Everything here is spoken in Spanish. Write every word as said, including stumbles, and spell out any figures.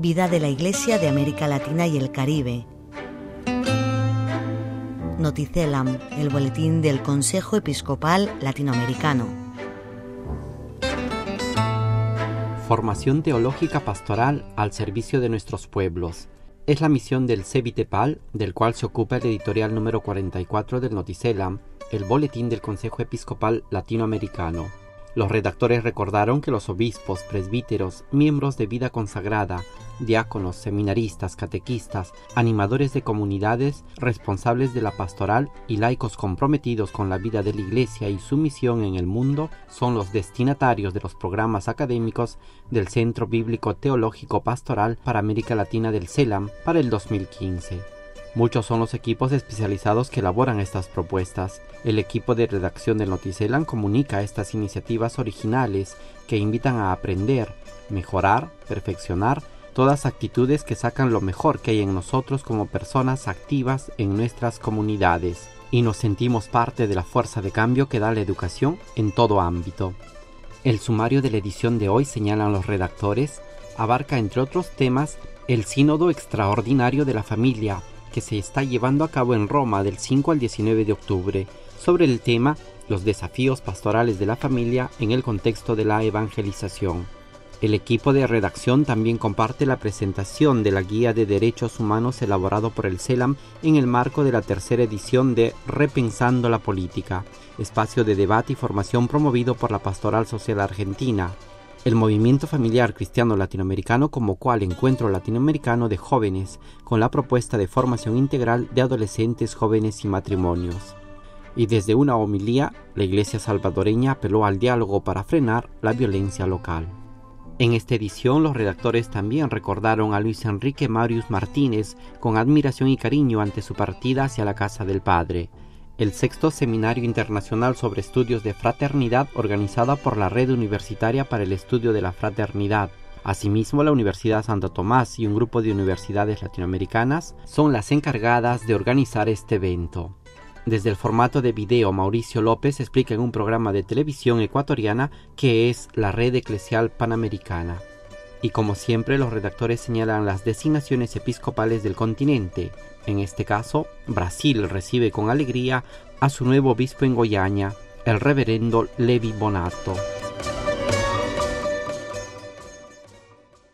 Vida de la Iglesia de América Latina y el Caribe. Noticelam, el boletín del Consejo Episcopal Latinoamericano. Formación teológica pastoral al servicio de nuestros pueblos. Es la misión del CEBITEPAL, del cual se ocupa el editorial número cuarenta y cuatro del Noticelam, el boletín del Consejo Episcopal Latinoamericano. Los redactores recordaron que los obispos, presbíteros, miembros de vida consagrada, diáconos, seminaristas, catequistas, animadores de comunidades, responsables de la pastoral y laicos comprometidos con la vida de la Iglesia y su misión en el mundo son los destinatarios de los programas académicos del Centro Bíblico Teológico Pastoral para América Latina del CELAM para el dos mil quince. Muchos son los equipos especializados que elaboran estas propuestas. El equipo de redacción del Noticelam comunica estas iniciativas originales que invitan a aprender, mejorar, perfeccionar todas actitudes que sacan lo mejor que hay en nosotros como personas activas en nuestras comunidades. Y nos sentimos parte de la fuerza de cambio que da la educación en todo ámbito. El sumario de la edición de hoy, señalan los redactores, abarca entre otros temas el Sínodo Extraordinario de la Familia, que se está llevando a cabo en Roma del cinco al diecinueve de octubre, sobre el tema Los desafíos pastorales de la familia en el contexto de la evangelización. El equipo de redacción también comparte la presentación de la Guía de Derechos Humanos elaborado por el CELAM en el marco de la tercera edición de Repensando la Política, espacio de debate y formación promovido por la Pastoral Social Argentina. El Movimiento Familiar Cristiano Latinoamericano convocó al Encuentro Latinoamericano de Jóvenes con la propuesta de formación integral de adolescentes, jóvenes y matrimonios. Y desde una homilía, la Iglesia salvadoreña apeló al diálogo para frenar la violencia local. En esta edición, los redactores también recordaron a Luis Enrique Marius Martínez con admiración y cariño ante su partida hacia la casa del Padre. El sexto Seminario Internacional sobre Estudios de Fraternidad organizada por la Red Universitaria para el Estudio de la Fraternidad. Asimismo, la Universidad Santo Tomás y un grupo de universidades latinoamericanas son las encargadas de organizar este evento. Desde el formato de video, Mauricio López explica en un programa de televisión ecuatoriana qué es la Red Eclesial Panamericana. Y como siempre, los redactores señalan las designaciones episcopales del continente. En este caso, Brasil recibe con alegría a su nuevo obispo en Goiânia, el reverendo Levi Bonato.